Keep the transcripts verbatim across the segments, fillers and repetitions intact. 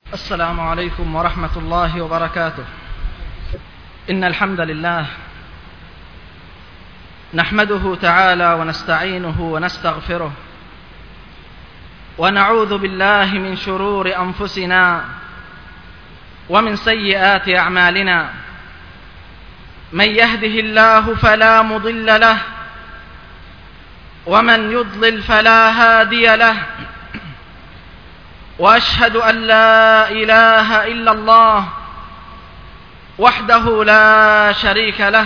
السلام عليكم ورحمة الله وبركاته. إن الحمد لله نحمده تعالى ونستعينه ونستغفره ونعوذ بالله من شرور أنفسنا ومن سيئات أعمالنا. من يهده الله فلا مضل له ومن يضلل فلا هادي له. وأشهد أن لا إله إلا الله وحده لا شريك له،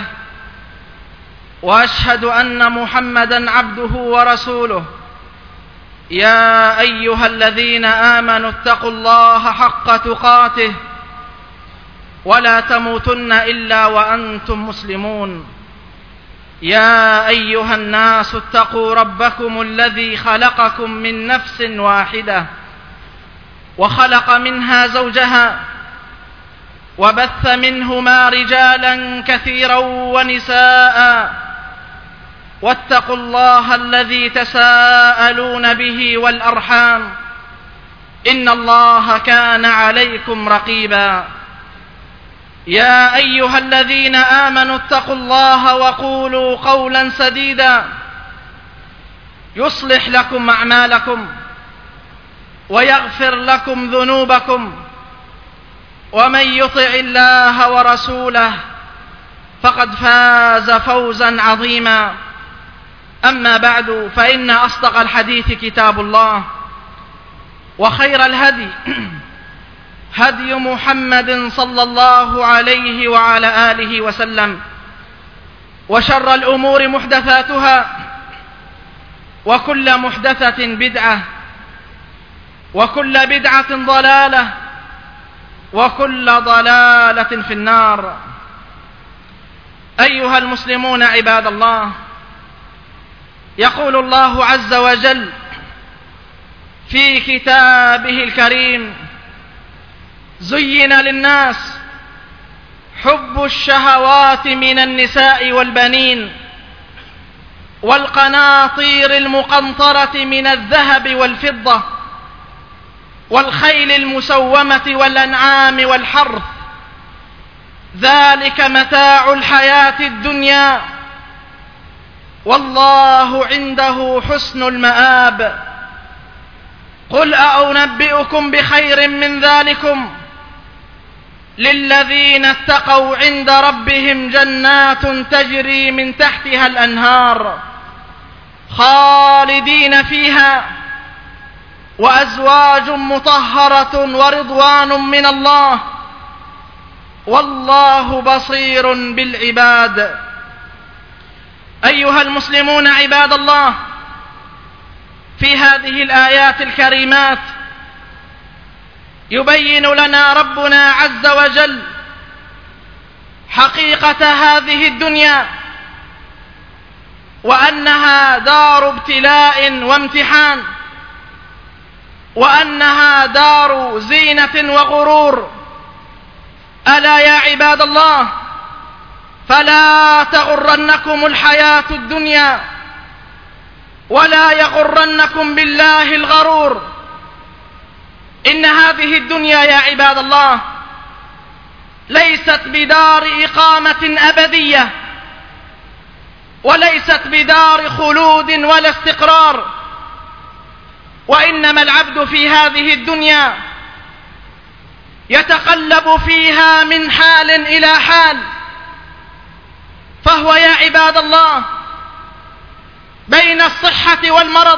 وأشهد أن محمدًا عبده ورسوله. يا أيها الذين آمنوا اتقوا الله حق تقاته ولا تموتن إلا وأنتم مسلمون. يا أيها الناس اتقوا ربكم الذي خلقكم من نفس واحدة وخلق منها زوجها وبث منهما رجالا كثيرا ونساء. واتقوا الله الذي تساءلون به والأرحام إن الله كان عليكم رقيبا. يا أيها الذين آمنوا اتقوا الله وقولوا قولا سديدا يصلح لكم أعمالكم ويغفر لكم ذنوبكم، ومن يطع الله ورسوله فقد فاز فوزا عظيما. أما بعد، فإن أصدق الحديث كتاب الله، وخير الهدي هدي محمد صلى الله عليه وعلى آله وسلم، وشر الأمور محدثاتها، وكل محدثة بدعة، وكل بدعة ضلالة، وكل ضلالة في النار. أيها المسلمون عباد الله، يقول الله عز وجل في كتابه الكريم: زين للناس حب الشهوات من النساء والبنين والقناطير المقنطرة من الذهب والفضة والخيل المسومة والأنعام والحرث، ذلك متاع الحياة الدنيا والله عنده حسن المآب. قل أأنبئكم بخير من ذلكم للذين اتقوا عند ربهم جنات تجري من تحتها الأنهار خالدين فيها وأزواج مطهرة ورضوان من الله والله بصير بالعباد. أيها المسلمون عباد الله، في هذه الآيات الكريمات يبين لنا ربنا عز وجل حقيقة هذه الدنيا، وأنها دار ابتلاء وامتحان، وأنها دار زينة وغرور. ألا يا عباد الله، فلا تغرنكم الحياة الدنيا ولا يغرنكم بالله الغرور. إن هذه الدنيا يا عباد الله ليست بدار إقامة أبدية، وليست بدار خلود ولا استقرار، وإنما العبد في هذه الدنيا يتقلب فيها من حال إلى حال، فهو يا عباد الله بين الصحة والمرض،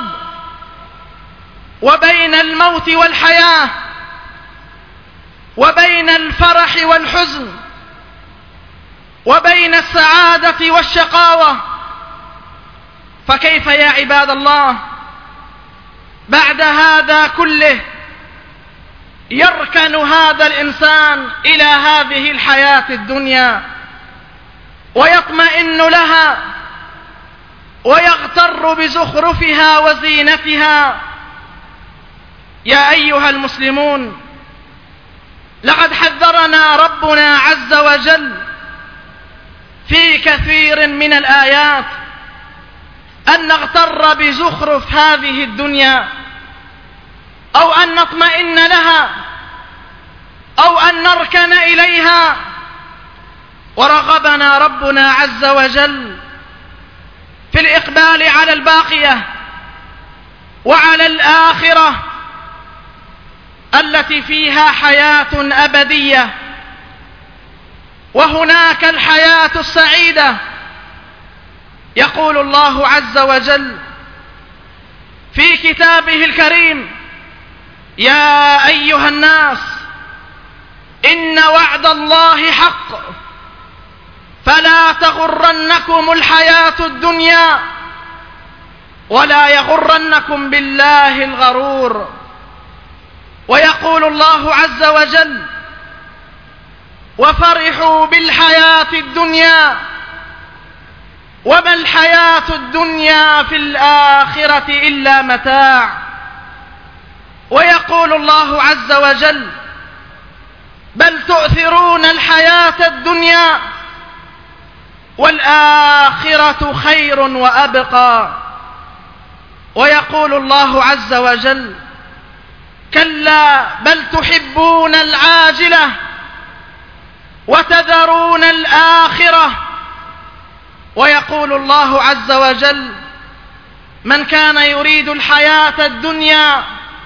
وبين الموت والحياة، وبين الفرح والحزن، وبين السعادة والشقاوة. فكيف يا عباد الله بعد هذا كله يركن هذا الإنسان إلى هذه الحياة الدنيا ويطمئن لها ويغتر بزخرفها وزينتها؟ يا أيها المسلمون، لقد حذرنا ربنا عز وجل في كثير من الآيات أن نغتر بزخرف هذه الدنيا أو أن نطمئن لها وحركنا إليها. ورغبنا ربنا عز وجل في الإقبال على الباقية وعلى الآخرة التي فيها حياة أبدية، وهناك الحياة السعيدة. يقول الله عز وجل في كتابه الكريم: يا أيها الناس إن وعد الله حق فلا تغرنكم الحياة الدنيا ولا يغرنكم بالله الغرور. ويقول الله عز وجل: وفرحوا بالحياة الدنيا وما الحياة الدنيا في الآخرة إلا متاع. ويقول الله عز وجل: بل تؤثرون الحياة الدنيا والآخرة خير وأبقى. ويقول الله عز وجل: كلا بل تحبون العاجلة وتذرون الآخرة. ويقول الله عز وجل: من كان يريد الحياة الدنيا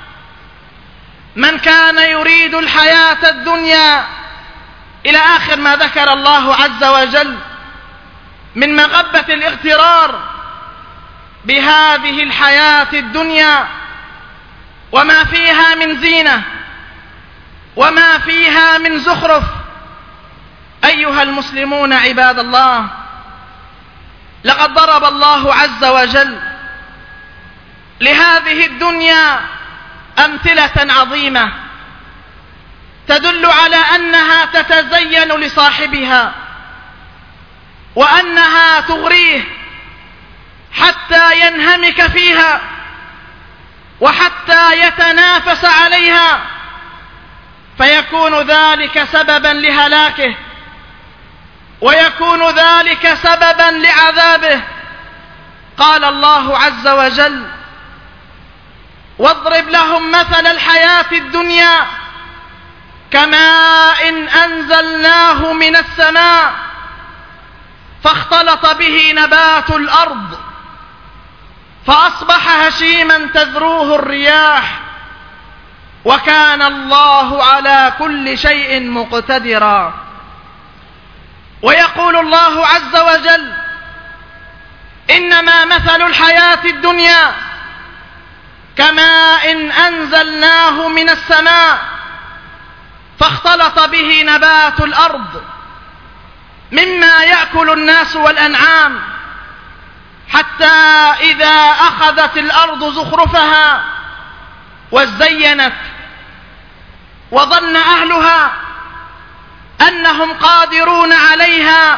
من كان يريد الحياة الدنيا إلى آخر ما ذكر الله عز وجل من مغبة الاغترار بهذه الحياة الدنيا وما فيها من زينة وما فيها من زخرف. أيها المسلمون عباد الله، لقد ضرب الله عز وجل لهذه الدنيا أمثلة عظيمة تدل على أنها تتزين لصاحبها وأنها تغريه حتى ينهمك فيها وحتى يتنافس عليها، فيكون ذلك سببا لهلاكه ويكون ذلك سببا لعذابه. قال الله عز وجل: واضرب لهم مثل الحياة الدنيا كماء إن أنزلناه من السماء فاختلط به نبات الأرض فأصبح هشيما تذروه الرياح وكان الله على كل شيء مقتدرا. ويقول الله عز وجل: إنما مثل الحياة الدنيا كماء إن أنزلناه من السماء فاختلط به نبات الأرض مما يأكل الناس والأنعام حتى إذا أخذت الأرض زخرفها وزينت وظن أهلها أنهم قادرون عليها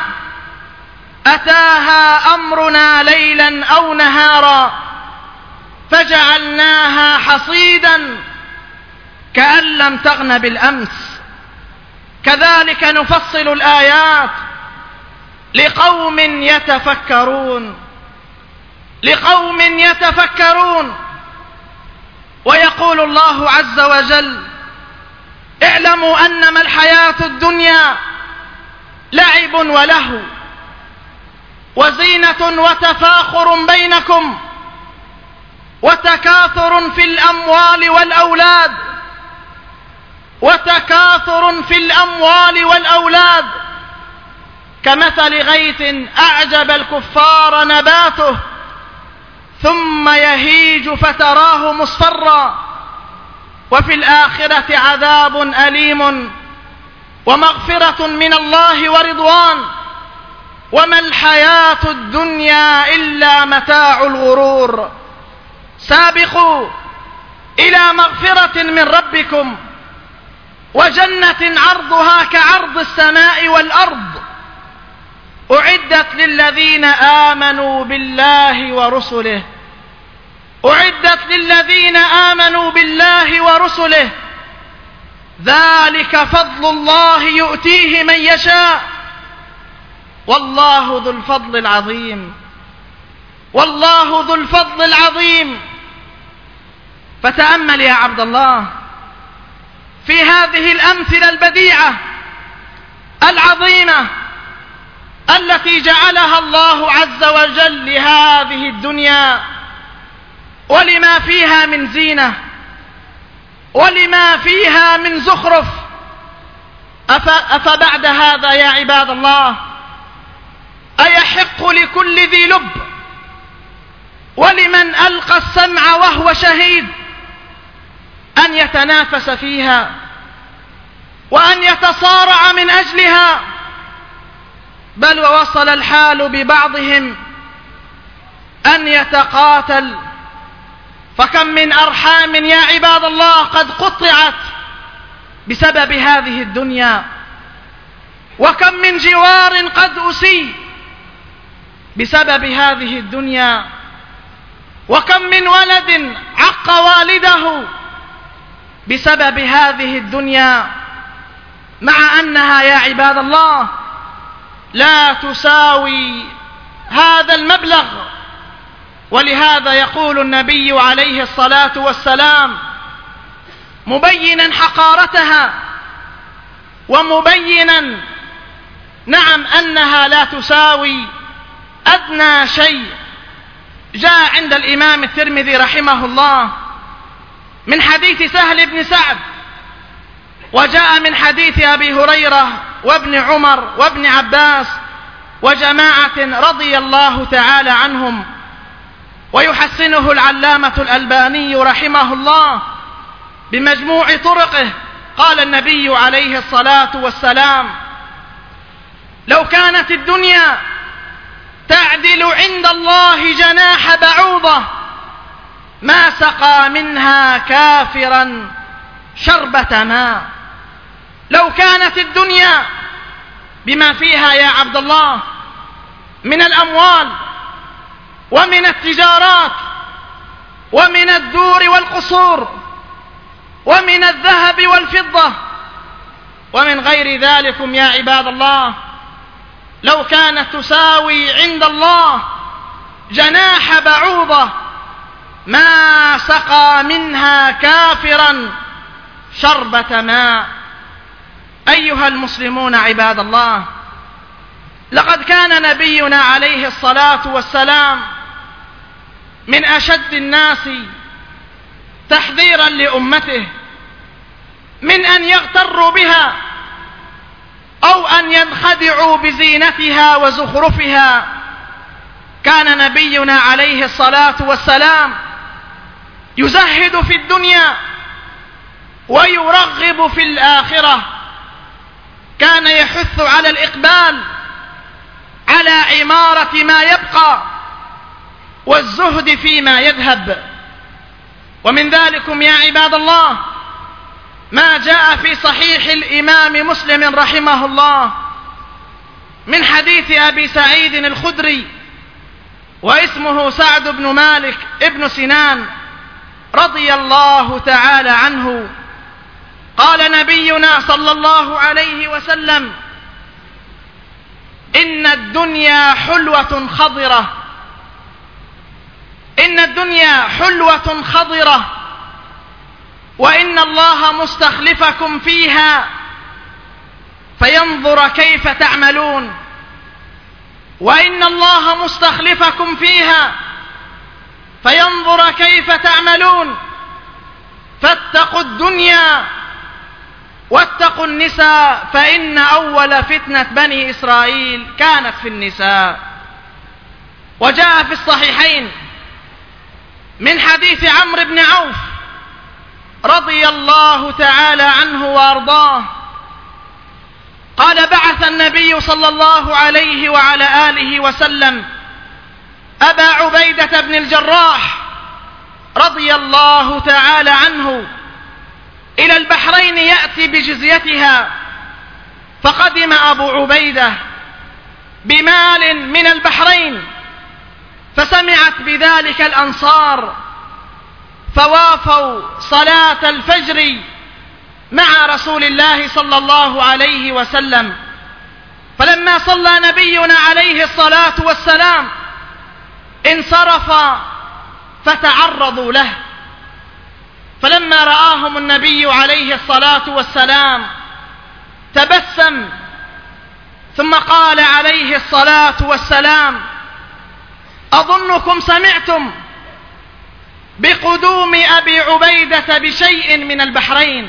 أتاها أمرنا ليلا أو نهارا فجعلناها حصيدا كأن لم تغن بالأمس. كذلك نفصل الآيات لقوم يتفكرون لقوم يتفكرون. ويقول الله عز وجل: اعلموا أنما الحياة الدنيا لعب ولهو وزينة وتفاخر بينكم وتكاثر في الأموال والأولاد وتكاثر في الأموال والأولاد كمثل غيث أعجب الكفار نباته ثم يهيج فتراه مصفرا وفي الآخرة عذاب أليم ومغفرة من الله ورضوان وما الحياة الدنيا إلا متاع الغرور. سابقوا إلى مغفرة من ربكم وجنة عرضها كعرض السماء والأرض أعدت للذين آمنوا بالله ورسله أعدت للذين آمنوا بالله ورسله ذلك فضل الله يؤتيه من يشاء والله ذو الفضل العظيم والله ذو الفضل العظيم. فتأمل يا عبد الله في هذه الأمثلة البديعة العظيمة التي جعلها الله عز وجل لهذه الدنيا ولما فيها من زينة ولما فيها من زخرف. أفبعد هذا يا عباد الله أيحق لكل ذي لب ولمن ألقى السمع وهو شهيد أن يتنافس فيها وأن يتصارع من أجلها؟ بل ووصل الحال ببعضهم أن يتقاتل. فكم من أرحام يا عباد الله قد قطعت بسبب هذه الدنيا، وكم من جوار قد أسيء بسبب هذه الدنيا، وكم من ولد عق والده بسبب هذه الدنيا، مع أنها يا عباد الله لا تساوي هذا المبلغ. ولهذا يقول النبي عليه الصلاة والسلام مبينا حقارتها ومبينا نعم أنها لا تساوي أدنى شيء. جاء عند الإمام الترمذي رحمه الله من حديث سهل بن سعد، وجاء من حديث أبي هريرة وابن عمر وابن عباس وجماعة رضي الله تعالى عنهم، ويحسنه العلامة الألباني رحمه الله بمجموع طرقه. قال النبي عليه الصلاة والسلام لو كانت الدنيا تعدل عند الله جناح بعوضة ما سقى منها كافرا شربة ماء. لو كانت الدنيا بما فيها يا عبد الله من الأموال ومن التجارات ومن الدور والقصور ومن الذهب والفضة ومن غير ذلك يا عباد الله، لو كانت تساوي عند الله جناح بعوضة ما سقى منها كافرا شربة ماء. أيها المسلمون عباد الله، لقد كان نبينا عليه الصلاة والسلام من أشد الناس تحذيرا لأمته من أن يغتروا بها أو أن ينخدعوا بزينتها وزخرفها. كان نبينا عليه الصلاة والسلام يزهد في الدنيا ويرغب في الآخرة. كان يحث على الإقبال على عمارة ما يبقى والزهد فيما يذهب. ومن ذلكم يا عباد الله ما جاء في صحيح الإمام مسلم رحمه الله من حديث أبي سعيد الخدري، واسمه سعد بن مالك ابن سنان رضي الله تعالى عنه. قال نبينا صلى الله عليه وسلم إن الدنيا حلوة خضرة إن الدنيا حلوة خضرة وإن الله مستخلفكم فيها فينظر كيف تعملون. وإن الله مستخلفكم فيها فينظر كيف تعملون. فاتقوا الدنيا واتقوا النساء فإن أول فتنة بني إسرائيل كانت في النساء. وجاء في الصحيحين من حديث عمرو بن عوف رضي الله تعالى عنه وأرضاه قال بعث النبي صلى الله عليه وعلى آله وسلم أبا عبيدة بن الجراح رضي الله تعالى عنه إلى البحرين يأتي بجزيتها. فقدم أبو عبيدة بمال من البحرين، فسمعت بذلك الأنصار فوافوا صلاة الفجر مع رسول الله صلى الله عليه وسلم. فلما صلى نبينا عليه الصلاة والسلام انصرف فتعرضوا له، فلما رآهم النبي عليه الصلاة والسلام تبسم ثم قال عليه الصلاة والسلام: أظنكم سمعتم بقدوم أبي عبيدة بشيء من البحرين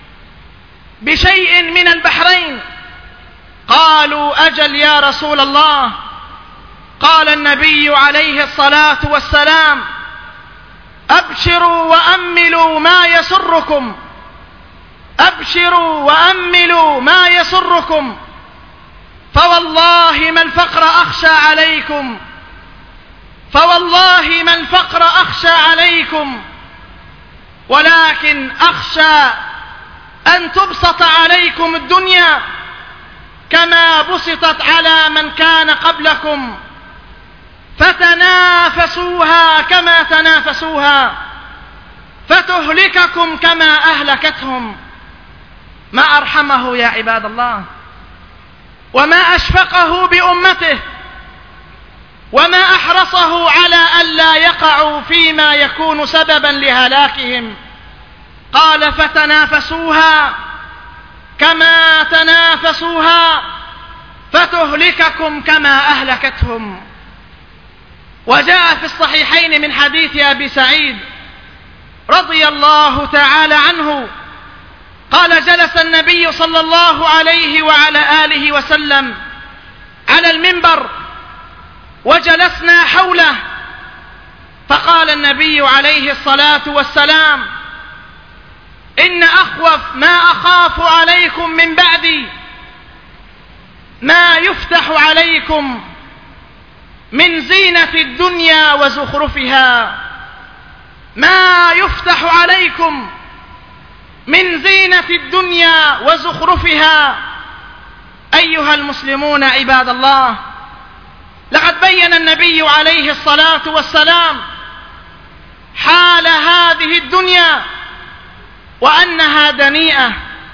بشيء من البحرين قالوا: أجل يا رسول الله. قال النبي عليه الصلاة والسلام: أبشروا وأملوا ما يسركم أبشروا وأملوا ما يسركم فوالله ما الفقر أخشى عليكم فوالله ما الفقر أخشى عليكم ولكن أخشى أن تبسط عليكم الدنيا كما بسطت على من كان قبلكم فتنافسوها كما تنافسوها فتهلككم كما أهلكتهم. ما أرحمه يا عباد الله، وما أشفقه بأمته، وما أحرصه على ألا يقعوا فيما يكون سببا لهلاكهم. قال: فتنافسوها كما تنافسوها فتهلككم كما أهلكتهم. وجاء في الصحيحين من حديث أبي سعيد رضي الله تعالى عنه قال: جلس النبي صلى الله عليه وعلى آله وسلم على المنبر وجلسنا حوله، فقال النبي عليه الصلاة والسلام: إن أخوف ما أخاف عليكم من بعدي ما يفتح عليكم من زينة الدنيا وزخرفها ما يفتح عليكم من زينة الدنيا وزخرفها. أيها المسلمون عباد الله، لقد بين النبي عليه الصلاة والسلام حال هذه الدنيا وأنها دنيئة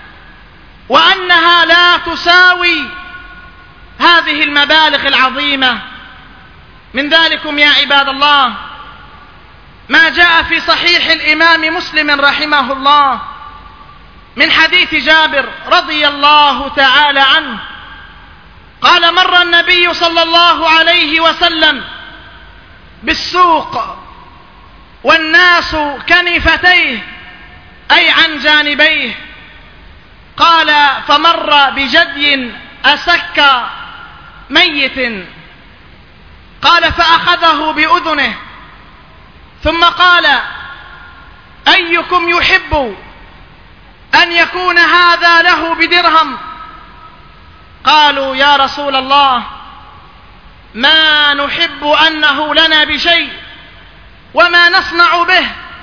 وأنها لا تساوي هذه المبالغ العظيمة. من ذلكم يا عباد الله ما جاء في صحيح الإمام مسلم رحمه الله من حديث جابر رضي الله تعالى عنه قال: مر النبي صلى الله عليه وسلم بالسوق والناس كنفتيه أي عن جانبيه. قال: فمر بجدي أسك ميت. قال: فأخذه بأذنه ثم قال: أيكم يحب أن يكون هذا له بدرهم؟ قالوا: يا رسول الله ما نحب أنه لنا بشيء وما نصنع به.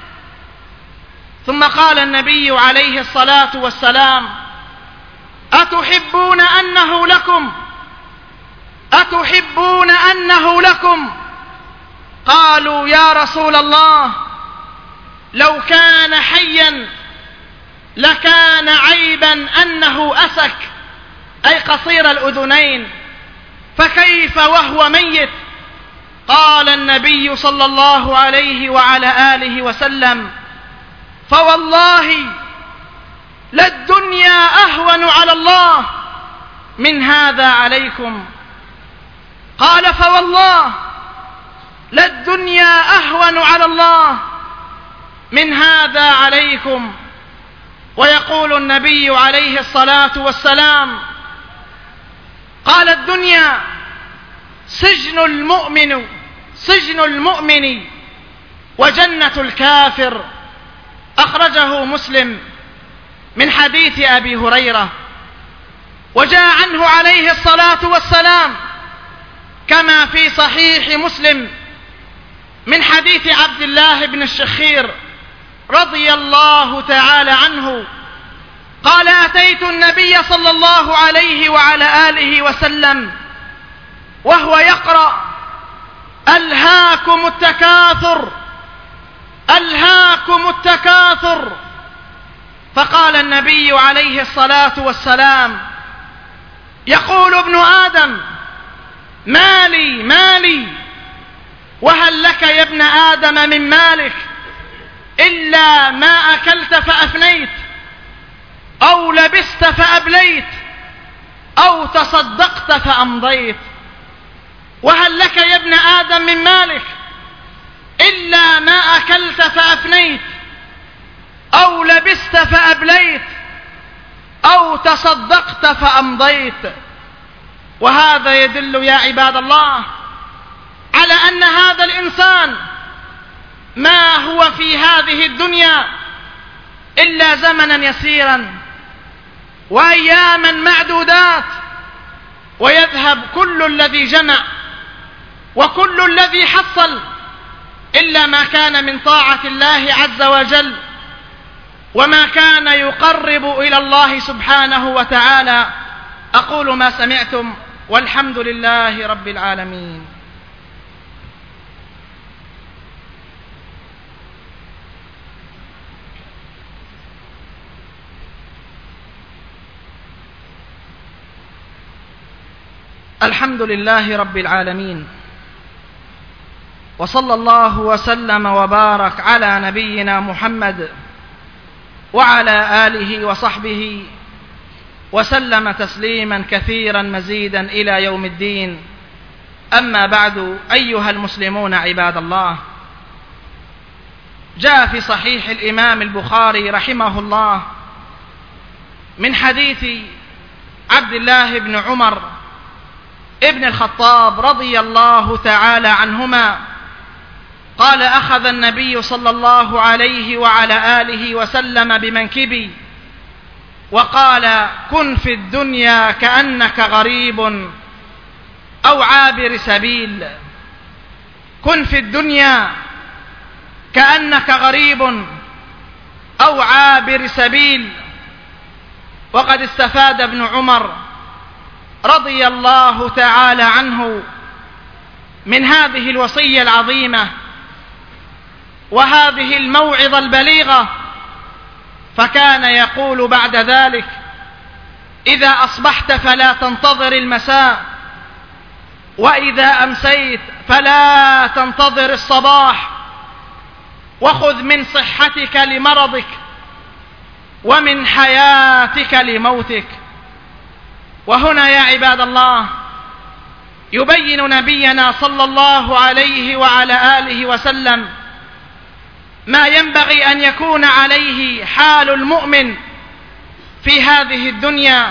ثم قال النبي عليه الصلاة والسلام: أتحبون أنه لكم أتحبون أنه لكم؟ قالوا: يا رسول الله لو كان حيا لكان عيبا أنه أسك أي قصير الأذنين، فكيف وهو ميت؟ قال النبي صلى الله عليه وعلى آله وسلم: فوالله للدنيا أهون على الله من هذا عليكم. قال: فوالله للدنيا أهون على الله من هذا عليكم. ويقول النبي عليه الصلاة والسلام: قال: الدنيا سجن المؤمن سجن المؤمن وجنة الكافر. أخرجه مسلم من حديث أبي هريرة. وجاء عنه عليه الصلاة والسلام كما في صحيح مسلم من حديث عبد الله بن الشخير رضي الله تعالى عنه قال: أتيت النبي صلى الله عليه وعلى آله وسلم وهو يقرأ: ألهاكم التكاثر ألهاكم التكاثر. فقال النبي عليه الصلاة والسلام: يقول ابن آدم: مالي مالي، وهل لك يا ابن آدم من مالك إلا ما أكلت فأفنيت أو لبست فأبليت أو تصدقت فأمضيت. وهل لك يا ابن آدم من مالك إلا ما أكلت فأفنيت، أو لبست فأبليت، أو تصدقت فأمضيت. وهذا يدل يا عباد الله على أن هذا الإنسان ما هو في هذه الدنيا إلا زمنا يسيرا وأياما معدودات، ويذهب كل الذي جمع وكل الذي حصل إلا ما كان من طاعة الله عز وجل وما كان يقرب إلى الله سبحانه وتعالى. أقول ما سمعتم والحمد لله رب العالمين. الحمد لله رب العالمين، وصلى الله وسلم وبارك على نبينا محمد وعلى آله وصحبه وسلم تسليما كثيرا مزيدا إلى يوم الدين. أما بعد، أيها المسلمون عباد الله، جاء في صحيح الإمام البخاري رحمه الله من حديث عبد الله بن عمر ابن الخطاب رضي الله تعالى عنهما قال: أخذ النبي صلى الله عليه وعلى آله وسلم بمنكبي وقال: كن في الدنيا كأنك غريب أو عابر سبيل. كن في الدنيا كأنك غريب أو عابر سبيل. وقد استفاد ابن عمر رضي الله تعالى عنه من هذه الوصية العظيمة وهذه الموعظة البليغة، فكان يقول بعد ذلك: إذا أصبحت فلا تنتظر المساء، وإذا أمسيت فلا تنتظر الصباح، وخذ من صحتك لمرضك ومن حياتك لموتك. وهنا يا عباد الله يبين نبينا صلى الله عليه وعلى آله وسلم ما ينبغي أن يكون عليه حال المؤمن في هذه الدنيا،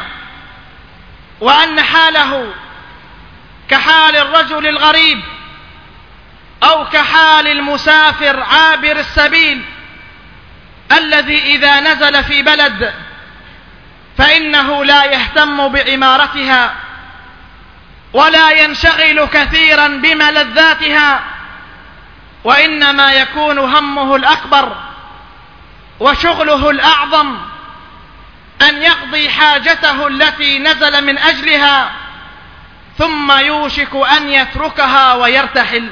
وأن حاله كحال الرجل الغريب أو كحال المسافر عابر السبيل الذي إذا نزل في بلد فإنه لا يهتم بعمارتها ولا ينشغل كثيرا بملذاتها، وإنما يكون همه الأكبر وشغله الأعظم أن يقضي حاجته التي نزل من أجلها، ثم يوشك أن يتركها ويرتحل.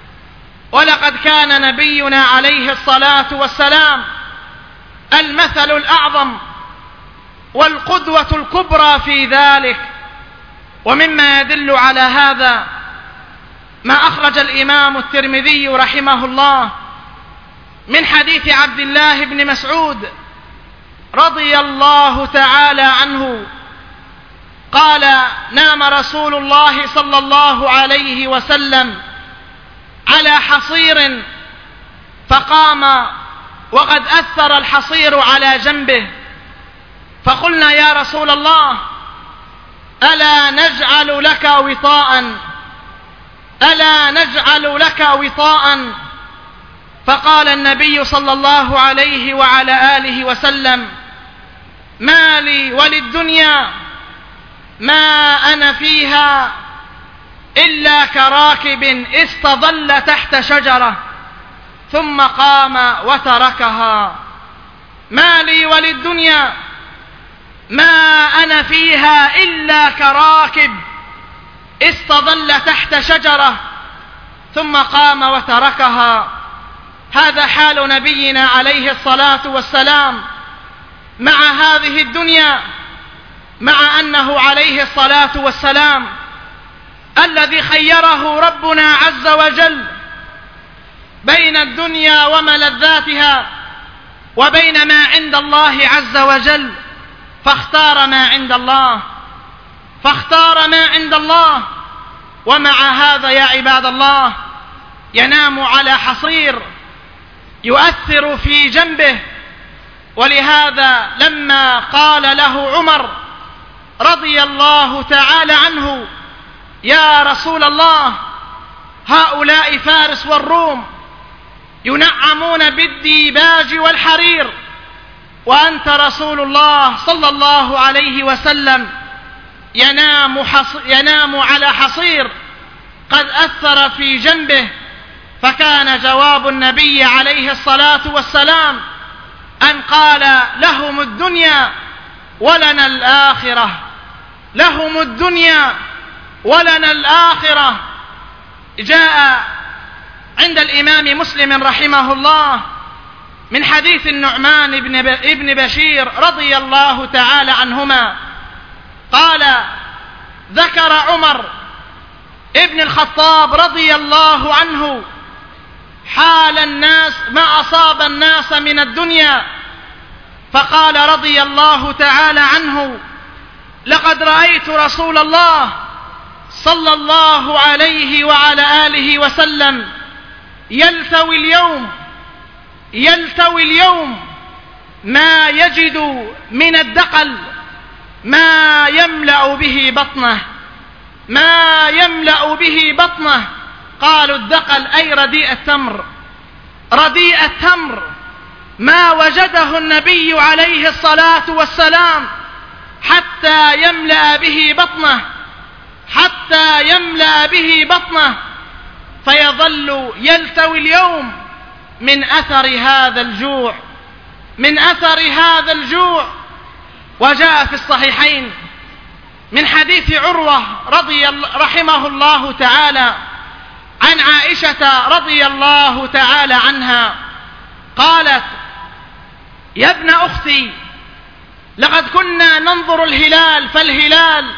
ولقد كان نبينا عليه الصلاة والسلام المثل الأعظم والقدوة الكبرى في ذلك. ومما يدل على هذا ما أخرج الإمام الترمذي رحمه الله من حديث عبد الله بن مسعود رضي الله تعالى عنه قال: نام رسول الله صلى الله عليه وسلم على حصير فقام وقد أثر الحصير على جنبه، فقلنا: يا رسول الله، ألا نجعل لك وطاء ألا نجعل لك وطاء فقال النبي صلى الله عليه وعلى آله وسلم: ما لي وللدنيا ما أنا فيها إلا كراكب استظل تحت شجرة ثم قام وتركها. ما لي وللدنيا ما أنا فيها إلا كراكب استظل تحت شجرة ثم قام وتركها. هذا حال نبينا عليه الصلاة والسلام مع هذه الدنيا، مع أنه عليه الصلاة والسلام الذي خيره ربنا عز وجل بين الدنيا وملذاتها وبين ما عند الله عز وجل، فاختار ما عند الله. فاختار ما عند الله. ومع هذا يا عباد الله ينام على حصير يؤثر في جنبه. ولهذا لما قال له عمر رضي الله تعالى عنه: يا رسول الله، هؤلاء فارس والروم ينعمون بالديباج والحرير، وأنت رسول الله صلى الله عليه وسلم ينام, ينام على حصير قد أثر في جنبه. فكان جواب النبي عليه الصلاة والسلام أن قال: لهم الدنيا ولنا الآخرة، لهم الدنيا ولنا الآخرة. جاء عند الإمام مسلم رحمه الله من حديث النعمان ابن بشير رضي الله تعالى عنهما قال: ذكر عمر ابن الخطاب رضي الله عنه حال الناس ما أصاب الناس من الدنيا، فقال رضي الله تعالى عنه: لقد رأيت رسول الله صلى الله عليه وعلى آله وسلم يلتوي اليوم يلتوي اليوم ما يجد من الدقل ما يملأ به بطنه ما يملأ به بطنه. قالوا: الدقل أي رديء التمر، رديء التمر ما وجده النبي عليه الصلاة والسلام حتى يملأ به بطنه حتى يملأ به بطنه فيظل يلتوي اليوم من أثر هذا الجوع من أثر هذا الجوع. وجاء في الصحيحين من حديث عروة رضي رحمه الله تعالى عن عائشة رضي الله تعالى عنها قالت: يا ابن أختي، لقد كنا ننظر الهلال فالهلال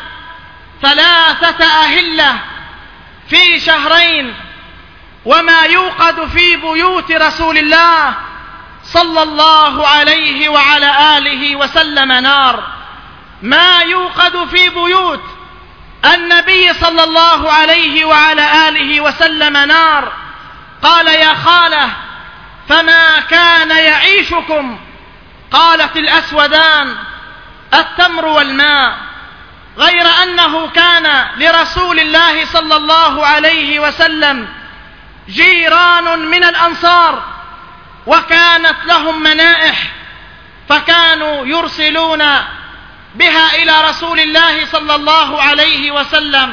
ثلاثة أهلة في شهرين، وما يوقد في بيوت رسول الله صلى الله عليه وعلى آله وسلم نار، ما يوقد في بيوت النبي صلى الله عليه وعلى آله وسلم نار. قال: يا خالة، فما كان يعيشكم؟ قالت: الأسودان، التمر والماء، غير أنه كان لرسول الله صلى الله عليه وسلم جيران من الأنصار، وكانت لهم منائح، فكانوا يرسلون بها إلى رسول الله صلى الله عليه وسلم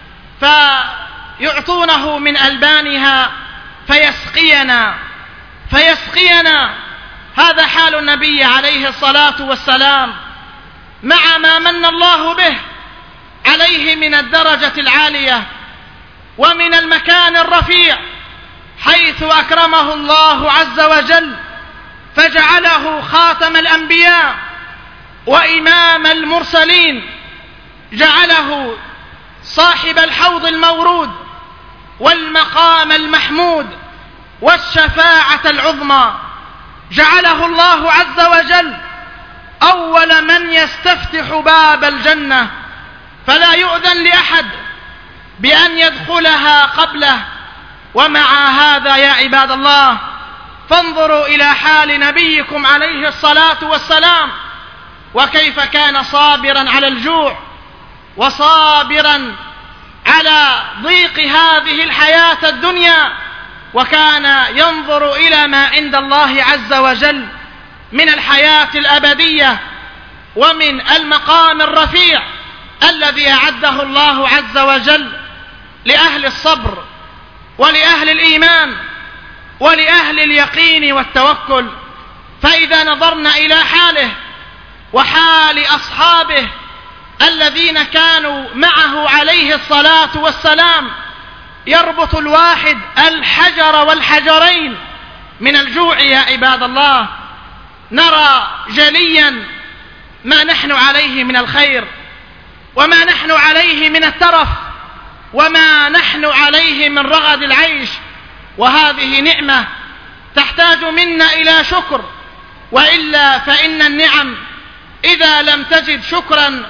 فيعطونه من ألبانها فيسقينا فيسقينا هذا حال النبي عليه الصلاة والسلام، مع ما من الله به عليه من الدرجة العالية ومن المكان الرفيع، حيث أكرمه الله عز وجل فجعله خاتم الأنبياء وإمام المرسلين، جعله صاحب الحوض المورود والمقام المحمود والشفاعة العظمى، جعله الله عز وجل أول من يستفتح باب الجنة، فلا يؤذن لأحد بأن يدخلها قبله. ومع هذا يا عباد الله فانظروا إلى حال نبيكم عليه الصلاة والسلام، وكيف كان صابرا على الجوع وصابرا على ضيق هذه الحياة الدنيا، وكان ينظر إلى ما عند الله عز وجل من الحياة الأبدية ومن المقام الرفيع الذي أعده الله عز وجل لأهل الصبر ولأهل الإيمان ولأهل اليقين والتوكل. فإذا نظرنا إلى حاله وحال أصحابه الذين كانوا معه عليه الصلاة والسلام، يربط الواحد الحجر والحجرين من الجوع يا عباد الله، نرى جليا ما نحن عليه من الخير وما نحن عليه من الترف وما نحن عليه من رغد العيش، وهذه نعمة تحتاج منا إلى شكر، وإلا فإن النعم إذا لم تجد شكرا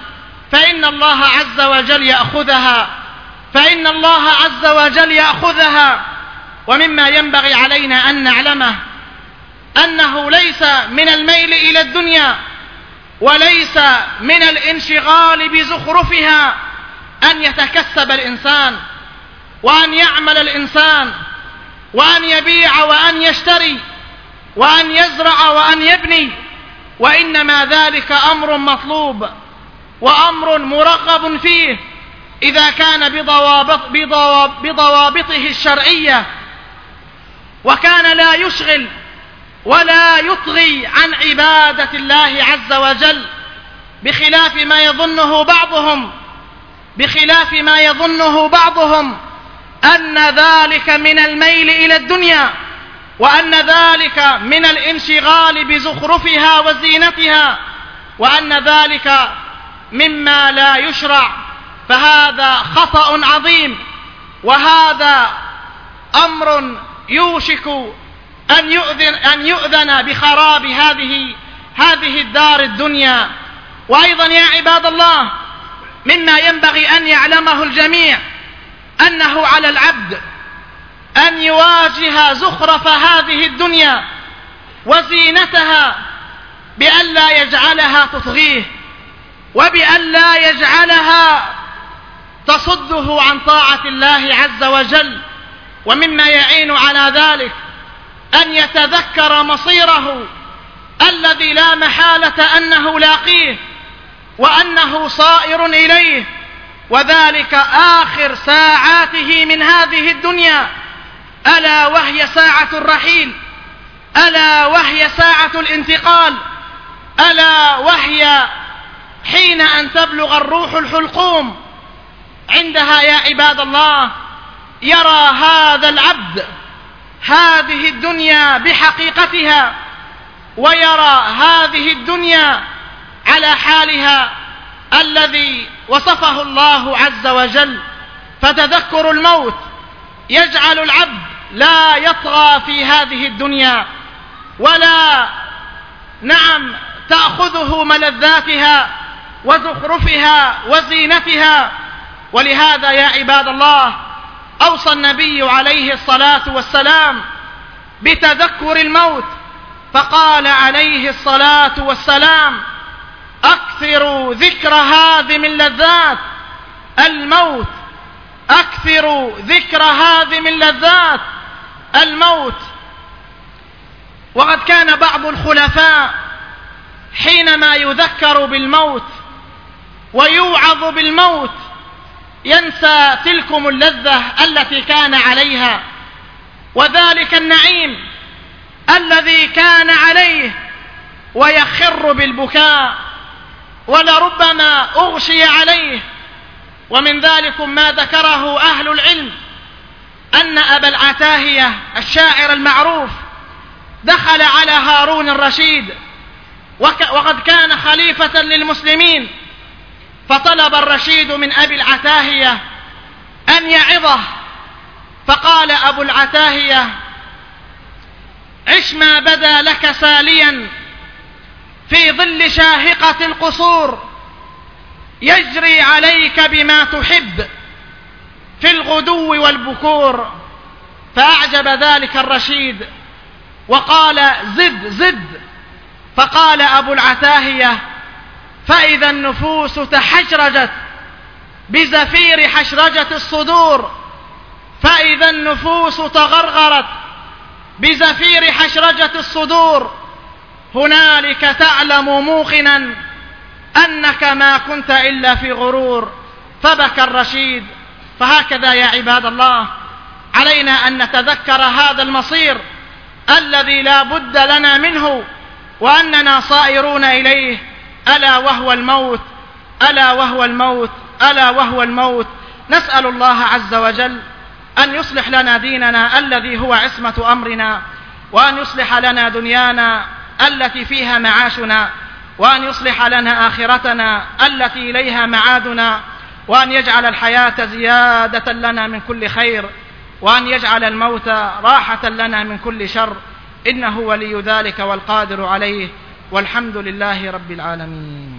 فإن الله عز وجل يأخذها فإن الله عز وجل يأخذها. ومما ينبغي علينا أن نعلمه أنه ليس من الميل إلى الدنيا وليس من الانشغال بزخرفها أن يتكسب الإنسان وأن يعمل الإنسان وأن يبيع وأن يشتري وأن يزرع وأن يبني، وإنما ذلك أمر مطلوب وأمر مرغب فيه إذا كان بضوابط بضوابطه الشرعية، وكان لا يشغل ولا يطغي عن عبادة الله عز وجل، بخلاف ما يظنه بعضهم بخلاف ما يظنه بعضهم أن ذلك من الميل إلى الدنيا، وأن ذلك من الانشغال بزخرفها وزينتها، وأن ذلك مما لا يشرع. فهذا خطأ عظيم، وهذا أمر يوشك أن يؤذن, أن يؤذن بخراب هذه هذه الدار الدنيا. وأيضا يا عباد الله، مما ينبغي أن يعلمه الجميع أنه على العبد أن يواجه زخرف هذه الدنيا وزينتها بأن لا يجعلها تطغيه، وبأن لا يجعلها تصده عن طاعة الله عز وجل. ومما يعين على ذلك أن يتذكر مصيره الذي لا محالة أنه لاقيه وأنه صائر إليه، وذلك آخر ساعاته من هذه الدنيا، ألا وهي ساعة الرحيل، ألا وهي ساعة الانتقال، ألا وهي حين أن تبلغ الروح الحلقوم. عندها يا عباد الله يرى هذا العبد هذه الدنيا بحقيقتها، ويرى هذه الدنيا على حالها الذي وصفه الله عز وجل. فتذكر الموت يجعل العبد لا يطغى في هذه الدنيا ولا نعم تأخذه ملذاتها وزخرفها وزينتها. ولهذا يا عباد الله أوصى النبي عليه الصلاة والسلام بتذكر الموت، فقال عليه الصلاة والسلام: أكثروا ذكر هذه اللذات الموت، أكثروا ذكر هذه اللذات الموت. وقد كان بعض الخلفاء حينما يذكر بالموت ويوعظ بالموت ينسى تلكم اللذة التي كان عليها، وذلك النعيم الذي كان عليه، ويخر بالبكاء ولربما أغشي عليه. ومن ذلك ما ذكره أهل العلم أن أبا العتاهية الشاعر المعروف دخل على هارون الرشيد وقد كان خليفة للمسلمين، فطلب الرشيد من أبي العتاهية أن يعظه، فقال أبو العتاهية: عش ما بدا لك ساليا في ظل شاهقة القصور، يجري عليك بما تحب في الغدو والبكور. فأعجب ذلك الرشيد وقال: زد زد. فقال أبو العتاهية: فإذا النفوس تحشرجت بزفير حشرجة الصدور، فإذا النفوس تغرغرت بزفير حشرجة الصدور، هنالك تعلم موقنا أنك ما كنت إلا في غرور. فبكى الرشيد. فهكذا يا عباد الله علينا أن نتذكر هذا المصير الذي لا بد لنا منه، وأننا صائرون إليه، ألا وهو الموت، ألا وهو الموت، ألا وهو الموت. نسأل الله عز وجل أن يصلح لنا ديننا الذي هو عصمة أمرنا، وأن يصلح لنا دنيانا التي فيها معاشنا، وأن يصلح لنا آخرتنا التي إليها معادنا، وأن يجعل الحياة زيادة لنا من كل خير، وأن يجعل الموت راحة لنا من كل شر، إنه ولي ذلك والقادر عليه، والحمد لله رب العالمين.